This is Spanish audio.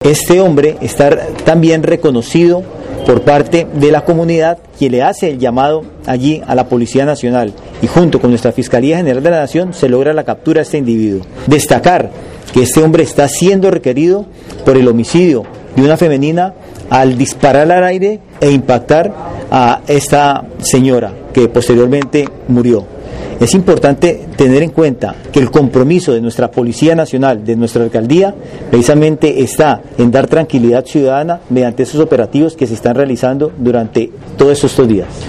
Este hombre está también reconocido por parte de la comunidad, quien le hace el llamado allí a la Policía Nacional, y junto con nuestra Fiscalía General de la Nación se logra la captura de este individuo. Destacar que este hombre está siendo requerido por el homicidio de una femenina al disparar al aire e impactar a esta señora, que posteriormente murió. Es importante tener en cuenta que el compromiso de nuestra Policía Nacional, de nuestra alcaldía, precisamente está en dar tranquilidad ciudadana mediante esos operativos que se están realizando durante todos estos días.